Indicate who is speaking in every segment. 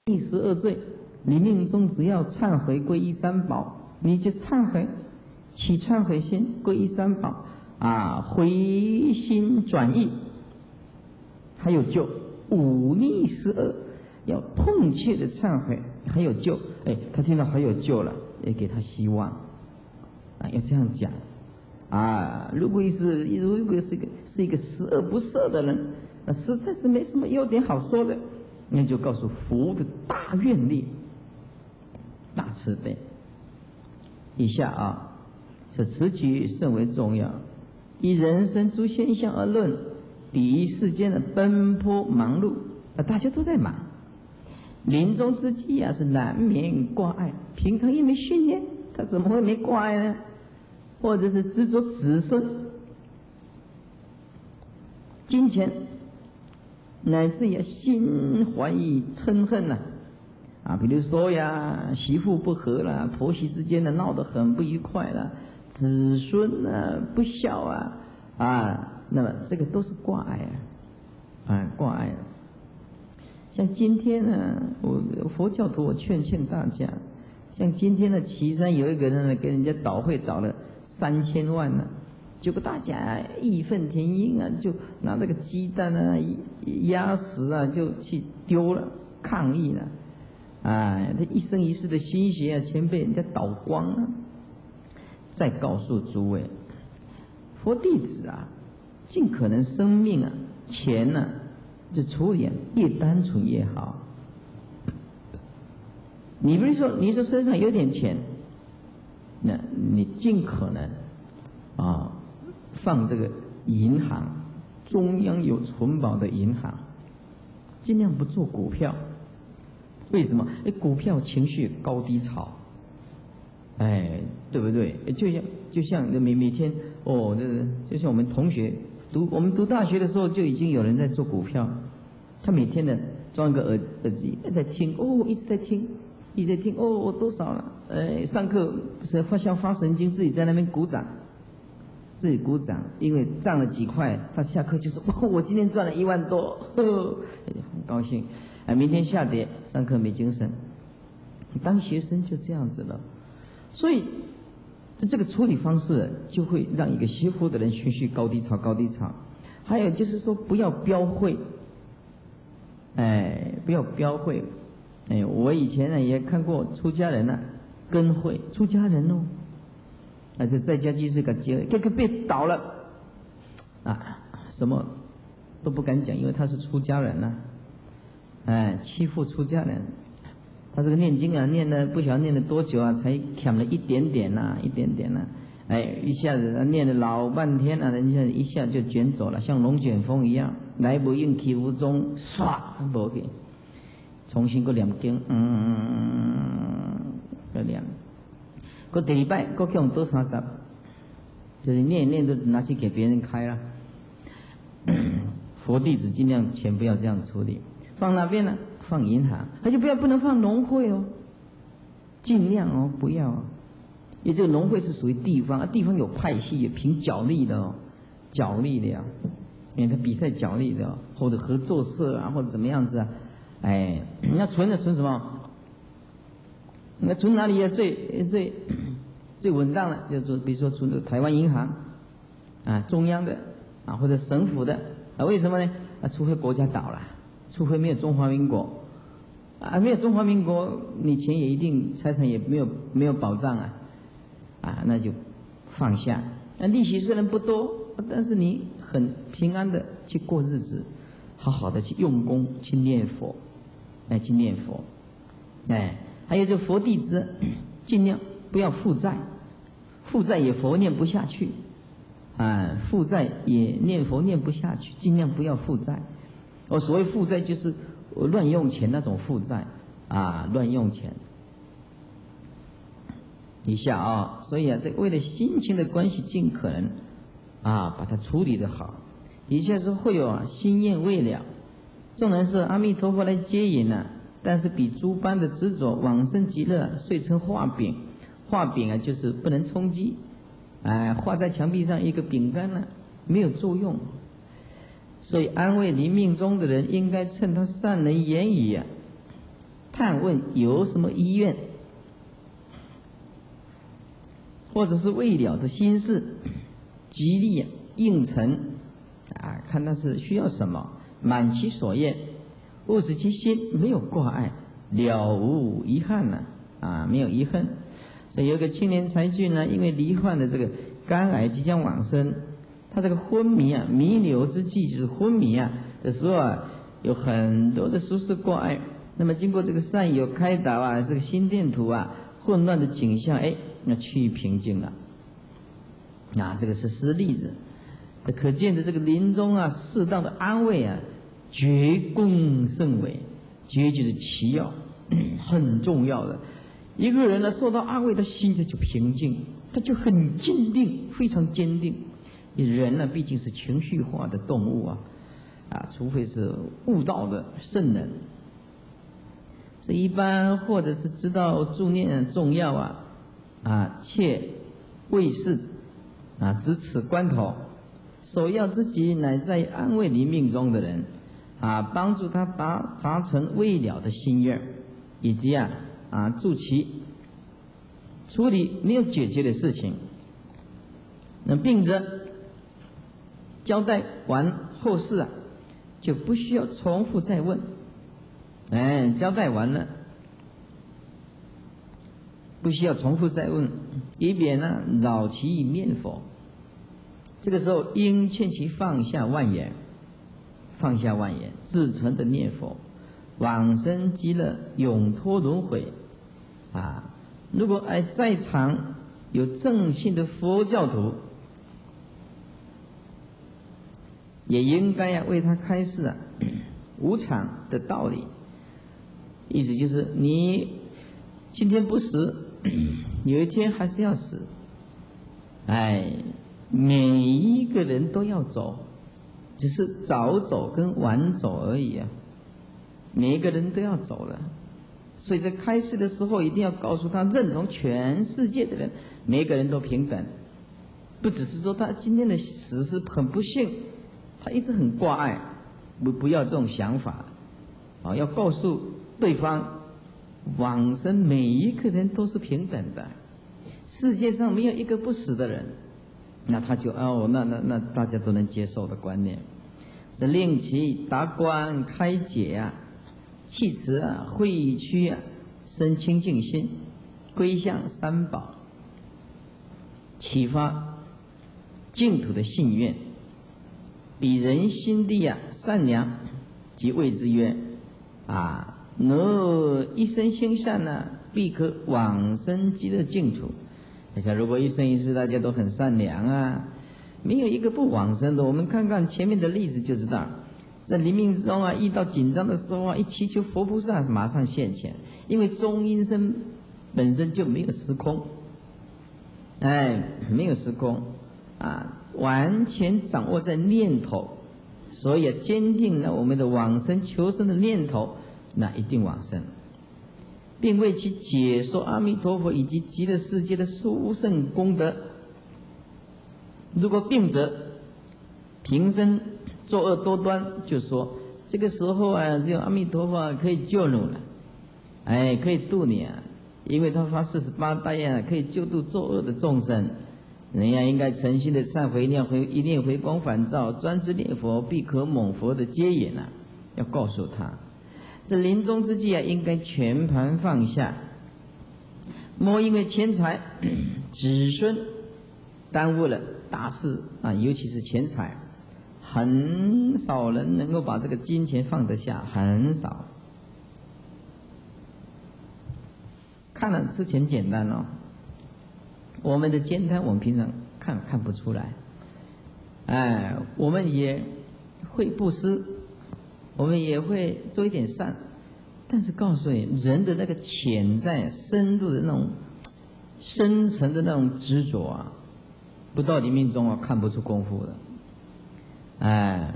Speaker 1: 第12罪，你命中只要忏悔皈依三宝，你就忏悔，起忏悔心，皈依三宝回心转意，还有救。忤逆12，要痛切的忏悔，还有救。他听到还有救了，也给他希望要这样讲如果是一个十恶不赦的人，那实在是没什么优点好说的，那就告诉佛的大愿力、大慈悲。以下这此举甚为重要。以人生诸现象而论，比喻世间的奔波忙碌大家都在忙，临终之际是难免挂碍。平常也没训练，他怎么会没挂碍呢？或者是执着子孙、金钱，乃至于心怀疑嗔恨比如说媳妇不和啦，婆媳之间闹得很不愉快啦，子孙不孝那么这个都是挂碍挂碍。像今天我佛教徒，我劝大家，像今天的岐山有一个人给人家倒会倒了3000万结果大家义愤填膺就拿那个鸡蛋鸭屎就去丢了，抗议了他一生一世的心血全被人家倒光了。再告诉诸位，佛弟子尽可能生命钱就处理越单纯越好。你比如说你说身上有点钱，那你尽可能放这个银行，中央有存保的银行，尽量不做股票。为什么？股票情绪高低潮，对不对？就像每天就像我们同学我们读大学的时候就已经有人在做股票，他每天装一个耳机在听一直在听多少了？上课是发神经，自己在那边鼓掌，因为涨了几块，他下课就说我今天赚了1万多，很高兴。明天下跌，上课没精神。当学生就这样子了，所以这个处理方式就会让一个学佛的人情绪高低潮。还有就是说不要标会，不要标会。我以前也看过出家人跟会，出家人这在家就是个结，这个被倒了什么都不敢讲，因为他是出家人欺负出家人。他这个念经念了不晓得念了多久才忝了一点点一下子念了老半天人家一下就卷走了，像龙卷风一样，来不应去无踪，唰没去，重新过念经，再念，过第2摆过去用多30，就是念一念都拿去给别人开了。佛弟子尽量钱不要这样处理，放哪边呢？放银行，而且不能放农会尽量不要。因为这个农会是属于地方，地方有派系，有凭角力的因为他比赛角力的或者合作社或者怎么样子你要存什么？那存哪里最稳当的？就是比如说存这个台湾银行中央的或者省府的为什么呢？除非国家倒了，除非没有中华民国没有中华民国，你钱也一定财产也没有保障那就放下。利息虽然不多，但是你很平安的去过日子，好好的去用功去念佛，还有这佛弟子尽量不要负债，负债也佛念不下去负债也念佛念不下去，尽量不要负债。所谓负债就是乱用钱那种负债乱用钱。以下所以这为了心情的关系，尽可能把它处理得好。以下是会有心愿未了，纵然是阿弥陀佛来接引但是比诸般的执着往生极乐，遂成画饼。画饼就是不能充饥，画在墙壁上一个饼干没有作用。所以安慰临命终的人，应该趁他善人言语探问有什么医愿，或者是未了的心事，极力应承啊，看他是需要什么，满其所愿，勿使其心没有挂碍，了无遗憾呢没有遗憾。所以有个青年才俊呢，因为罹患的这个肝癌即将往生，他这个昏迷弥留之际就是昏迷的时候有很多的疏失挂碍。那么经过这个善友开导这个心电图混乱的景象那趋于平静了。这个是实例子，可见的这个临终适当的安慰绝功甚伟，绝就是其要，很重要的。一个人受到安慰，他心就平静，他就很坚定，非常坚定。人毕竟是情绪化的动物除非是悟道的圣人。这一般或者是知道助念重要切为是值此关头，首要之急乃在安慰临命中的人帮助他达成未了的心愿，以及助其处理没有解决的事情。那并且交代完后事就不需要重复再问。交代完了，不需要重复再问，以免扰其念佛。这个时候应劝其放下妄言，至诚的念佛，往生极乐，永脱轮回如果在场有正信的佛教徒，也应该为他开示无常的道理。意思就是你今天不死，有一天还是要死。每一个人都要走，只是早走跟晚走而已每一个人都要走了，所以在开示的时候一定要告诉他，认同全世界的人每一个人都平等，不只是说他今天的死是很不幸，他一直很挂碍，不要这种想法要告诉对方，往生每一个人都是平等的，世界上没有一个不死的人，那他就那大家都能接受的观念。这令其达观开解弃持慧区生清净心，归向三宝，启发净土的信愿，彼人心地善良，即谓之曰若一生行善必可往生极乐净土。如果一生一世大家都很善良没有一个不往生的。我们看看前面的例子就知道，在临命中遇到紧张的时候一祈求佛菩萨马上现前，因为中阴身本身就没有时空，没有时空完全掌握在念头，所以坚定了我们的往生求生的念头，那一定往生，并为其解说阿弥陀佛以及极乐世界的殊胜功德。如果病者平生作恶多端，就说这个时候只有阿弥陀佛可以救你了，可以度你因为他发48代可以救度作恶的众生。人应该诚心的忏悔，一念回光返照，专知念佛，必可蒙佛的接引要告诉他，这临终之际应该全盘放下，莫因为钱财子孙耽误了大事尤其是钱财，很少人能够把这个金钱放得下，很少。看了之前简单我们的煎摊我们平常看不出来，我们也会布施，我们也会做一点善，但是告诉你，人的那个潜在深度的那种深层的那种执着不到临命中看不出功夫的。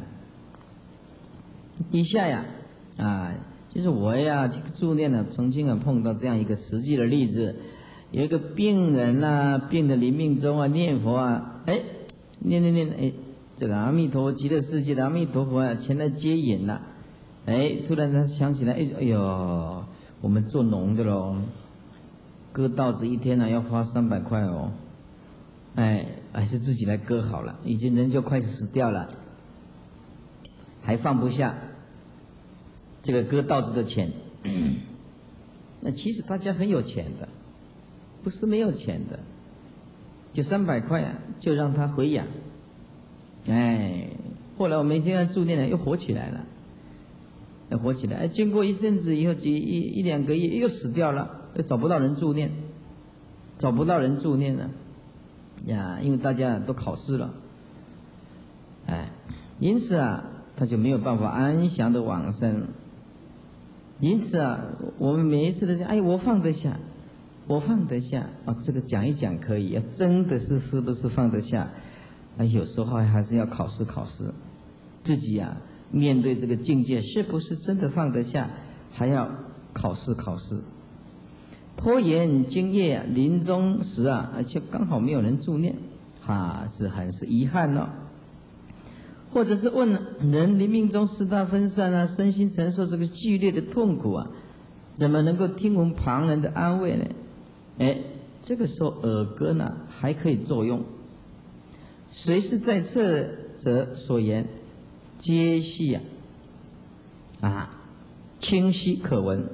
Speaker 1: 底下就是我助念曾经碰到这样一个实际的例子，有一个病人病的临命中念佛念这个阿弥陀佛极乐世界的阿弥陀佛前来接引了，突然他想起来，哎呦， 我们做农的喽，割稻子一天呢要花300块哦，哎，还是自己来割好了，已经人就快死掉了，还放不下这个割稻子的钱。那其实大家很有钱的，不是没有钱的，就300块啊，就让他回养。哎，后来我们现在助念呢又活起来了，又活起来。哎，经过一阵子以后，一两个月又死掉了，又找不到人助念，找不到人助念了呀，因为大家都考试了，哎，因此啊，他就没有办法安详的往生。因此啊，我们每一次都讲，哎，我放得下，我放得下啊，这个讲一讲可以，真的是不是放得下？啊，有时候还是要考试，自己啊面对这个境界是不是真的放得下，还要考试。拖延经业啊，临终时啊，而且刚好没有人助念，是很是遗憾哦。或者是问人临命中四大分散啊，身心承受这个剧烈的痛苦啊，怎么能够听闻旁人的安慰呢？哎，这个时候耳根呢还可以作用。谁是在侧者所言，皆系清晰可闻。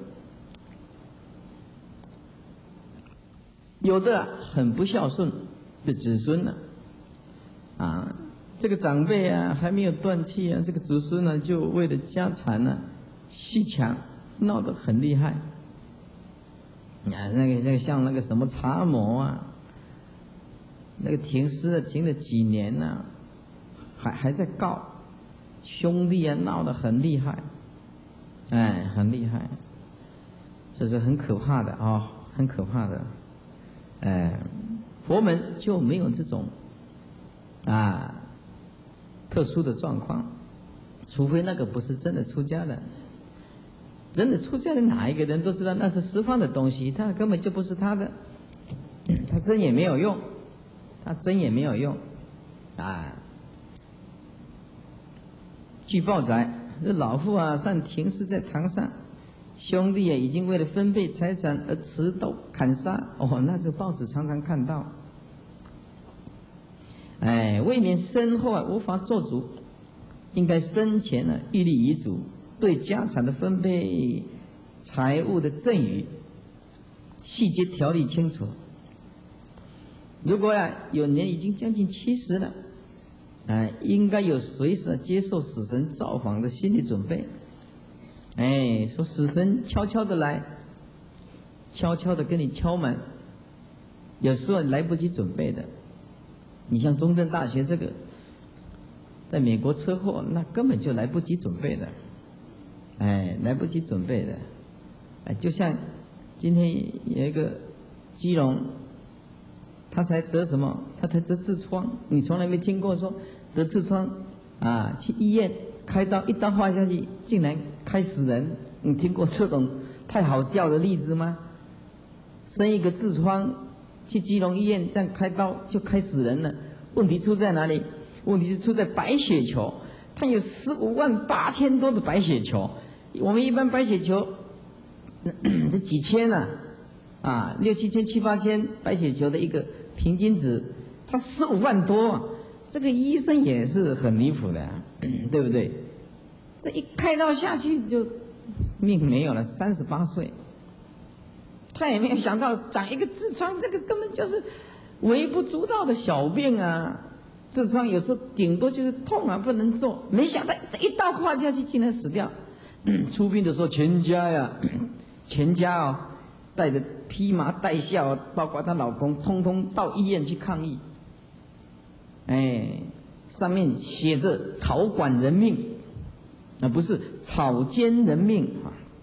Speaker 1: 有的很不孝顺的子孙呢，这个长辈啊还没有断气啊，这个子孙呢就为了家产呢戏强，闹得很厉害。那个像那个什么查某啊，那个停尸停了几年呢，还在告，兄弟啊闹得很厉害，哎，很厉害，这是很可怕的啊，很可怕的。佛门就没有这种特殊的状况，除非那个不是真的出家人。真的出家人哪一个人都知道那是十方的东西，他根本就不是他的，他真也没有用，据报载，这老妇啊上停尸在堂上，兄弟啊已经为了分配财产而持刀砍杀。那这报纸常常看到。为免身后无法做主，应该生前呢预立遗嘱，对家产的分配、财物的赠与细节条例清楚。如果有人已经将近70了，应该有随时接受死神造访的心理准备。说死神悄悄的来，悄悄的跟你敲门，有时候来不及准备的。你像中正大学这个，在美国车祸，那根本就来不及准备的，来不及准备的，就像今天有一个基隆，他才得什么？他才得痔疮，你从来没听过说得痔疮去医院开刀，一刀划下去，竟然开死人？你听过这种太好笑的例子吗？生一个痔疮，去基隆医院这样开刀就开死人了。问题出在哪里？问题是出在白血球，它有158000多的白血球。我们一般白血球这几千6、7千、7、8千白血球的一个平均值，它15万多，这个医生也是很离谱的，对不对？这一开刀下去就命没有了，38岁。他也没有想到长一个痔疮，这个根本就是微不足道的小病啊！痔疮有时候顶多就是痛不能做，没想到这一刀划下去竟然死掉。出殡的时候，全家带着披麻戴孝，包括她老公，通通到医院去抗议。上面写着“草管人命”，不是“草菅人命”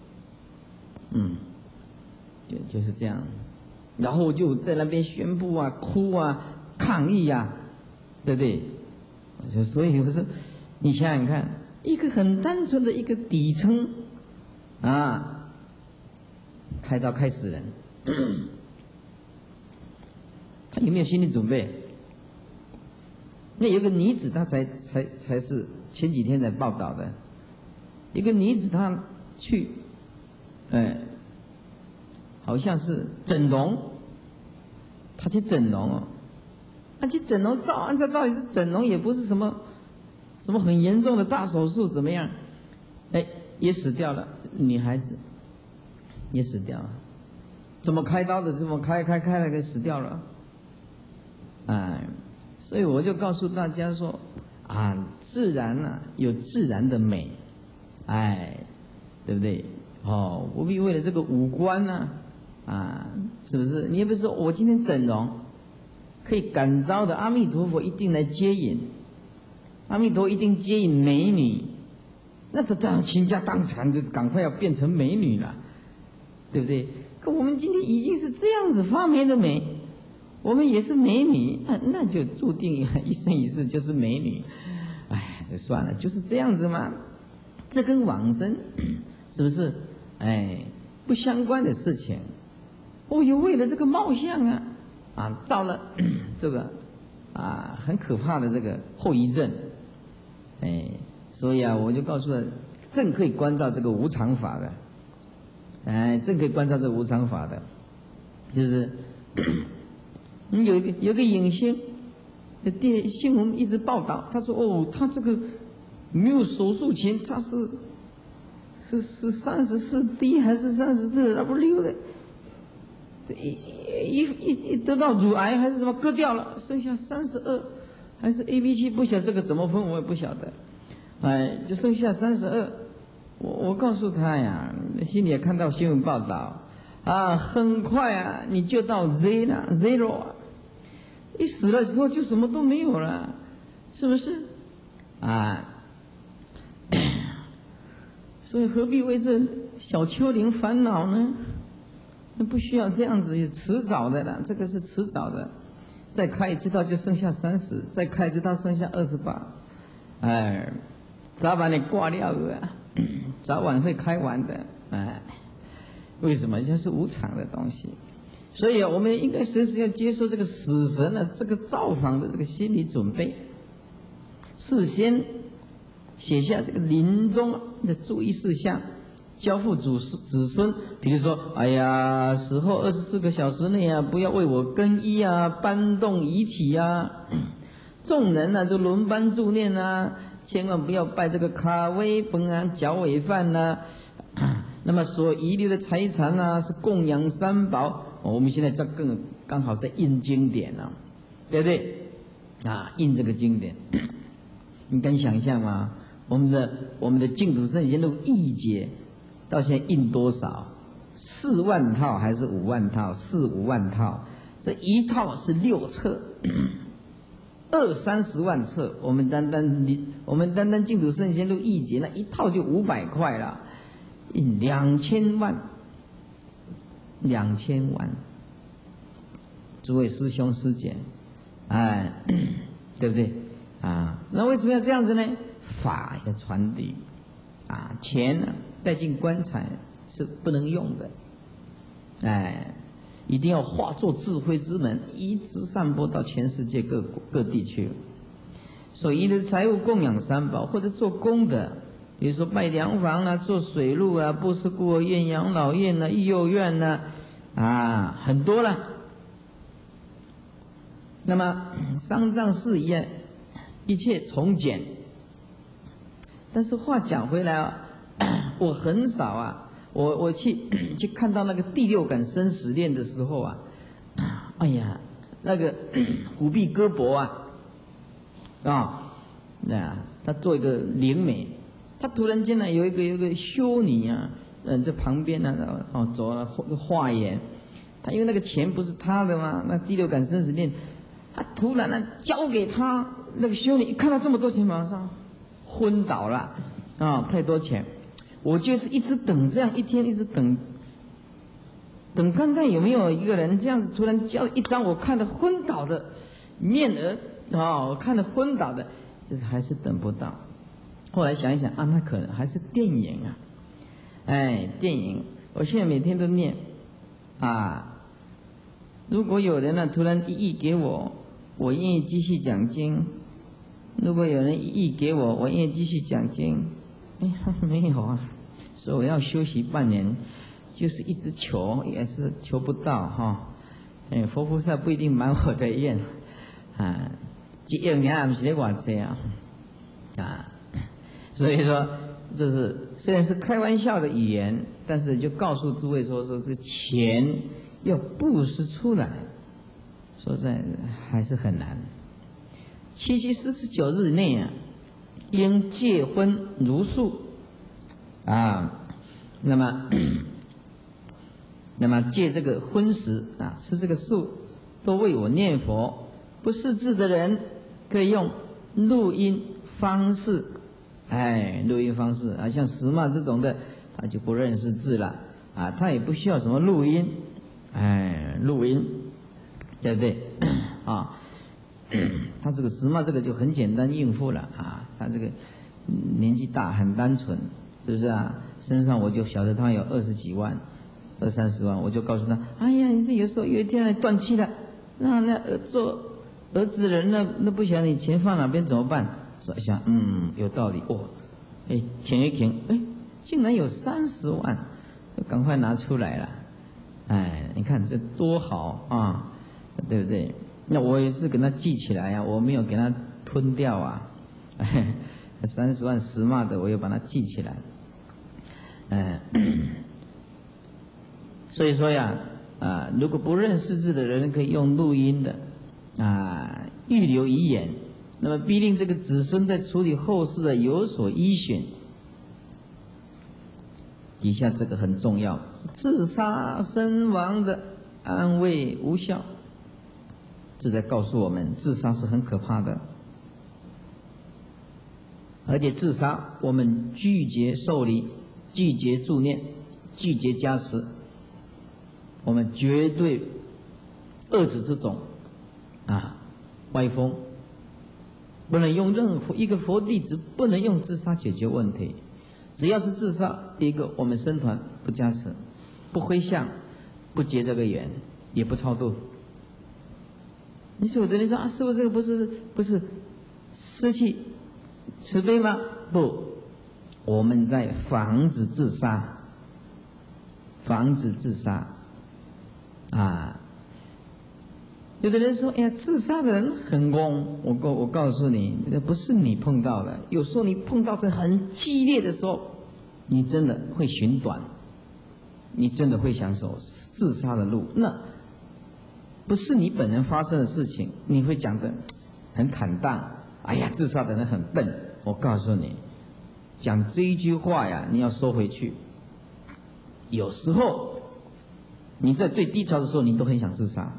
Speaker 1: 就是这样，然后就在那边宣布哭抗议对不对？所以我说，你想想看，一个很单纯的一个底层开刀开死人，他有没有心理准备？那有个女子，她才是前几天才报道的，一个女子她去好像是整容，他去整容哦，他去整容，按照道理是整容，也不是什么很严重的大手术，怎么样？哎，也死掉了，女孩子也死掉了，怎么开刀的？这么开了，给死掉了。哎，所以我就告诉大家说，啊，自然啊有自然的美，哎，对不对？哦，不必为了这个五官呢，是不是？你也不是说我今天整容，可以感召的阿弥陀佛一定来接引，阿弥陀一定接引美女，那他当然倾家荡产，就赶快要变成美女了，对不对？可我们今天已经是这样子发霉的美，我们也是美女，那就注定一生一世就是美女。哎，这算了，就是这样子嘛。这跟往生是不是？哎，不相关的事情。我又为了这个貌相造了这个很可怕的这个后遗症。哎，所以我就告诉他，正可以关照这个无常法的。哎，正可以关照这个无常法的，就是有个影星，新闻一直报道，他说哦，他这个没有手术前他是34D 还是34W的，一得到乳癌还是什么割掉了，剩下32还是 AB7，不晓得这个怎么分，我也不晓得，哎，就剩下32。我告诉他呀，心里也看到新闻报道很快你就到 zero 一死了之后就什么都没有了，是不是？所以何必为这小丘陵烦恼呢？那不需要这样子，迟早的了，这个是迟早的。再开一次刀就剩下30，再开一次刀剩下28，早晚你挂掉了早晚会开完的，为什么？这是无常的东西，所以我们应该时时要接受这个死神的这个造访的这个心理准备，事先写下这个临终的注意事项，交付子孙。比如说，哎呀，死后24个小时内不要为我更衣搬动遗体众人就轮班助念千万不要拜这个卡威崩脚尾饭那么所遗留的财产是供养三宝。我们现在刚好在印经典对不对？印这个经典，你敢想象吗？我们的净土圣贤录译解到现在印多少？4万套还是5万套？4、5万套，这一套是6册，20-30万册。我们单单净土圣贤录译解那一套就500块了，印2000万，2000万。诸位师兄师姐，对不对？那为什么要这样子呢？法要传递，钱带进棺材是不能用的，一定要化作智慧之门，一直散播到全世界各地去。所以的财物供养三宝，或者做功德，比如说拜良房做水路布施孤儿院、养老院育幼院很多了。那么丧葬事宜一切从简。但是话讲回来我很少我去看到那个第六感生死恋的时候哎呀，那个虎臂胳膊他做一个灵媒，他突然间有一个修女在旁边走了化缘，他因为那个钱不是他的嘛，那第六感生死恋，他突然交给他那个修女，一看到这么多钱，马上昏倒了太多钱，我就是一直等，这样一天一直等看看有没有一个人这样子突然交一张我看的昏倒的面额我看的昏倒的，就是还是等不到。后来想一想那可能还是电影电影，我现在每天都念如果有人突然1亿给我，我愿意继续讲经。如果有人1亿给我，我愿意继续讲经。没有所以我要休息半年， 就是一直求，也是求不到哈。佛菩萨不一定满我的愿啊，一愿也不是在偌济啊，所以说这是虽然是开玩笑的语言，但是就告诉诸位说这钱要布施出来，说实在还是很难。七七49日内啊，应戒荤如素啊，那么戒这个荤食啊，吃这个素，都为我念佛。不识字的人可以用录音方式，录音方式啊，像石骂这种的，他就不认识字了啊，他也不需要什么录音，录音，对不对啊？他这个石骂这个就很简单应付了啊，他这个年纪大很单纯，是不是啊？身上我就晓得他有20几万。20-30万，我就告诉他：哎呀，你这有时候有一天断气了，那做儿子的人那不晓得你钱放哪边怎么办？说一下，有道理哦，停一停，竟然有30万，赶快拿出来了，你看这多好啊，对不对？那我也是给他记起来啊，我没有给他吞掉啊，30万石骂的，我又把它记起来，所以说呀，如果不认识字的人可以用录音的，预留遗言，那么必令这个子孙在处理后事的有所依循。底下这个很重要，自杀身亡的安慰无效，这在告诉我们，自杀是很可怕的，而且自杀我们拒绝受礼，拒绝助念，拒绝加持。我们绝对遏制这种歪风，不能用任何一个佛弟子不能用自杀解决问题。只要是自杀，第一个我们僧团不加持，不回向，不结这个缘，也不超度。你说有的人说师父这个不是失去慈悲吗？不，我们在防止自杀，防止自杀。有的人说：“哎呀，自杀的人很懵。”我告诉你，那不是你碰到的。有时候你碰到这很激烈的时候，你真的会寻短，你真的会想走自杀的路。那不是你本人发生的事情，你会讲得很坦荡。哎呀，自杀的人很笨。我告诉你，讲这一句话呀，你要收回去。有时候。你在最低潮的时候，你都很想自杀，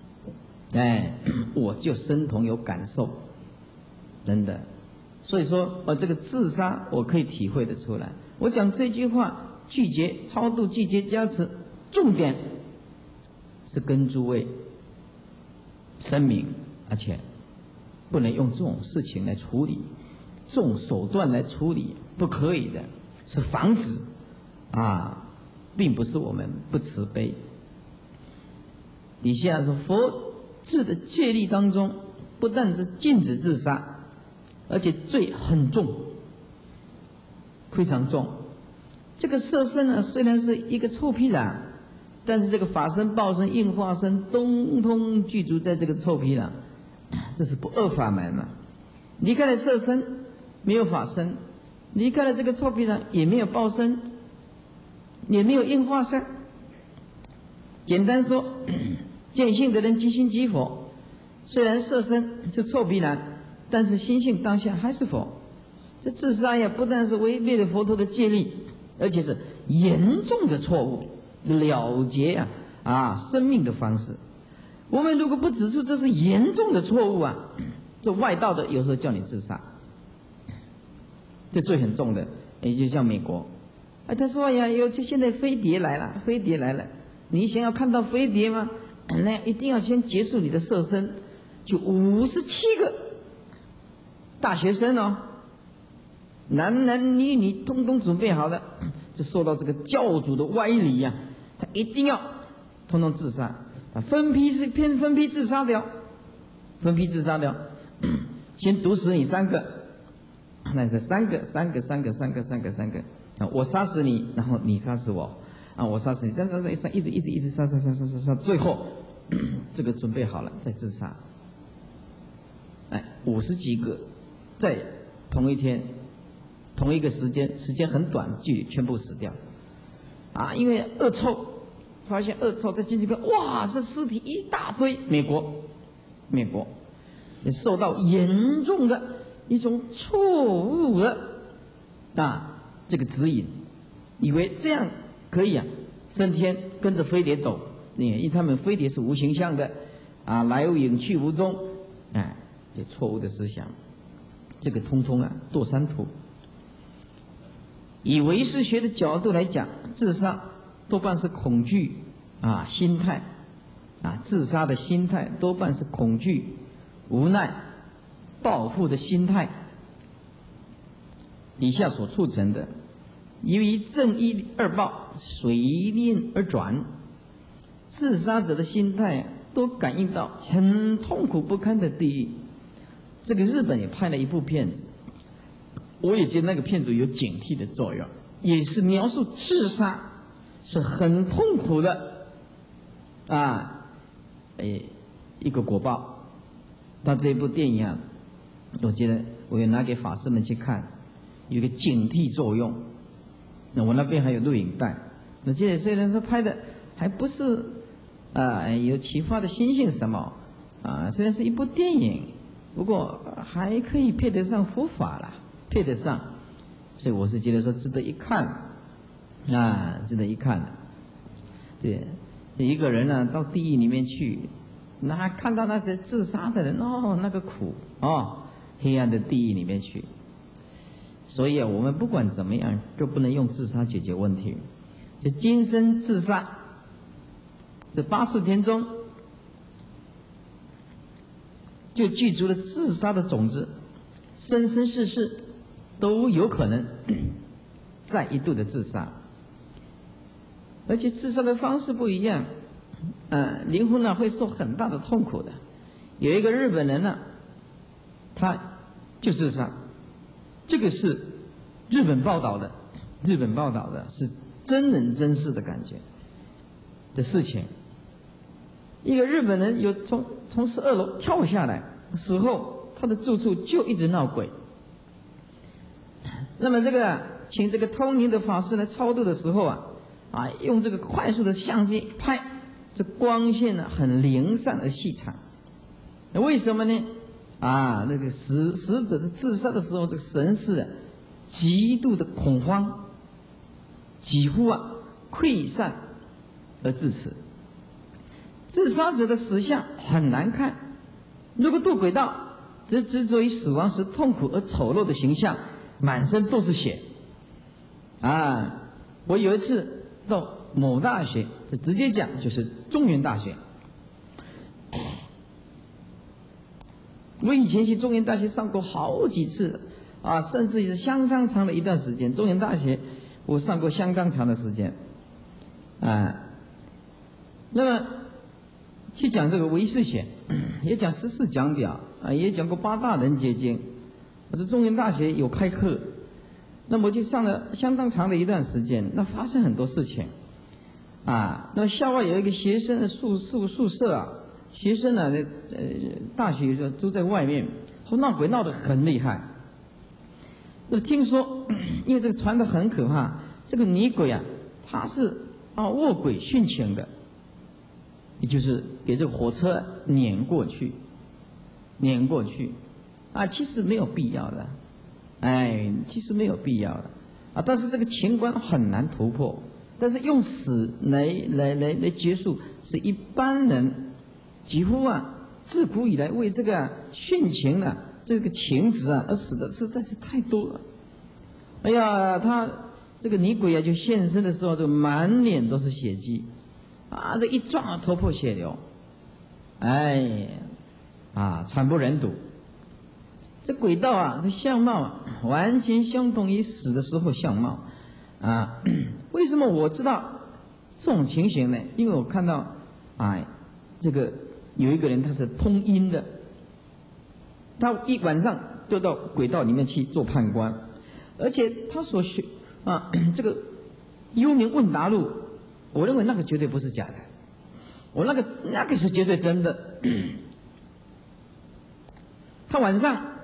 Speaker 1: 我就身同有感受，真的。所以说，这个自杀我可以体会得出来。我讲这句话，拒绝超度，拒绝加持，重点是跟诸位声明，而且不能用这种事情来处理，这种手段来处理，不可以的，是防止并不是我们不慈悲。底下说，佛制的戒律当中，不但是禁止自杀，而且罪很重，非常重。这个色身呢，虽然是一个臭皮囊，但是这个法身、报身、应化身，通通具足在这个臭皮囊，这是不二法门嘛。离开了色身，没有法身；离开了这个臭皮囊，也没有报身，也没有应化身。简单说，见性的人即心即佛，虽然色身是臭皮囊，但是心性当下还是佛。这自杀呀，不但是违背了佛陀的戒律，而且是严重的错误，了结生命的方式。我们如果不指出这是严重的错误这外道的有时候叫你自杀，这罪很重的。也就像美国，他说呀，现在飞碟来了，飞碟来了，你想要看到飞碟吗？那一定要先结束你的色身，就57个大学生男男女女通通准备好了，就受到这个教主的歪理他一定要通通自杀，他分批自杀掉，先毒死你3个，那是三个，我杀死你，然后你杀死我， 啊，我杀死你，杀，一直杀，最后这个准备好了再自杀。哎，50几个，在同一天、同一个时间很短的距离，全部死掉。啊，因为恶臭，发现恶臭，再进去看，哇，这尸体一大堆。美国也受到严重的一种错误的这个指引，以为这样可以升天，跟着飞碟走。因为他们飞碟是无形象的，来无影去无踪，有错误的思想，这个通通堕三途。以唯识学的角度来讲，自杀多半是恐惧心态，自杀的心态多半是恐惧、无奈、报复的心态底下所促成的。由于正义二报随念而转，自杀者的心态都感应到很痛苦不堪的地狱。这个日本也拍了一部片子，我也觉得那个片子有警惕的作用，也是描述自杀是很痛苦的一个果报。他这部电影我觉得我也拿给法师们去看，有一个警惕作用。那我那边还有录影带，我记得虽然说拍的还不是有启发的心性什么虽然是一部电影，不过还可以配得上佛法啦，配得上，所以我是觉得说值得一看值得一看的。对，一个人到地狱里面去，那看到那些自杀的人那个苦黑暗的地狱里面去。所以我们不管怎么样，就不能用自杀解决问题。就今生自杀，这84天中，就具足了自杀的种子，生生世世都有可能再一度的自杀。而且自杀的方式不一样，灵魂会受很大的痛苦的。有一个日本人他就自杀。这个是日本报道的是真人真事的感觉的事情。一个日本人有从12楼跳下来，死后他的住处就一直闹鬼。那么请这个通灵的法师来超度的时候用这个快速的相机拍，这光线很零散而细长。那为什么呢？那个死者的自杀的时候，这个神识极度的恐慌，几乎溃散而致死。自杀者的死相很难看，如果堕轨道，则执着于死亡时痛苦而丑陋的形象，满身都是血。我有一次到某大学，这直接讲就是中原大学。我以前去中原大学上过好几次甚至是相当长的一段时间。中原大学我上过相当长的时间那么去讲这个唯识学，也讲14讲表也讲过8大人觉经。我在中原大学有开课，那么我就上了相当长的一段时间，那发生很多事情那么校外有一个学生的宿舍学生大学有时候住在外面，闹鬼闹得很厉害。那听说，因为这个传得很可怕，这个女鬼她是卧轨殉情的，也就是给这个火车碾过去，其实没有必要的，其实没有必要的但是这个情关很难突破，但是用死来结束，是一般人几乎自古以来为这个殉情的这个情执而死的实在是太多了。哎呀，他这个女鬼就现身的时候，这满脸都是血迹这一撞头破血流，惨不忍睹。这鬼道这相貌完全相同于死的时候相貌为什么我知道这种情形呢？因为我看到这个有一个人他是通阴的，他一晚上就到鬼道里面去做判官，而且他所学这个幽冥问答录我认为那个绝对不是假的，我那个是绝对真的。他晚上